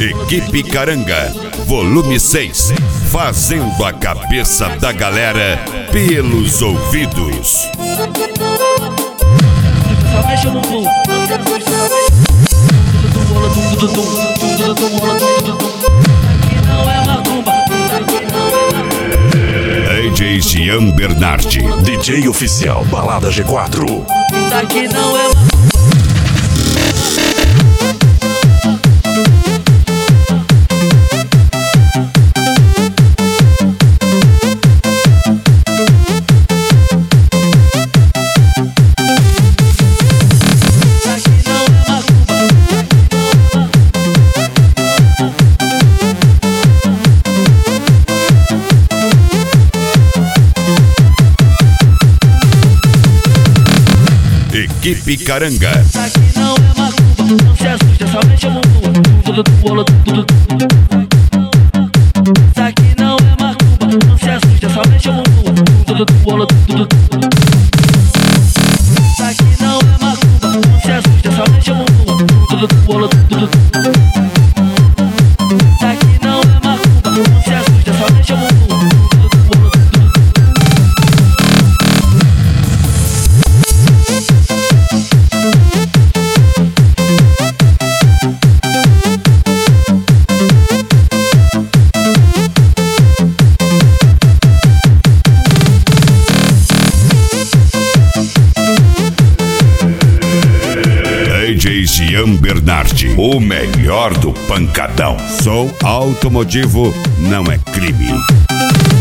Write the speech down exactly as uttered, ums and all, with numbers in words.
Equipe Caranga, volume seis, fazendo a cabeça da galera pelos ouvidos. D J Jean Bernardi, D J oficial Balada G quatro. Isso aqui não é Equipe Caranga. Isso aqui não é macumba, não se assusta, só mexe o bumbum. Tudo do bolo, tudo. Isso aqui não é macumba, não se assusta, só mexe o bumbum. Tudo do bolo, tudo. Isso aqui não é macumba, não se assusta, só mexe o bumbum. Tudo do bolo, tudo. Isso aqui não é macumba, não se assusta, só mexe o bumbum. Tudo do bolo, tudo. D J Jean Bernardi, o melhor do pancadão. Som automotivo não é crime.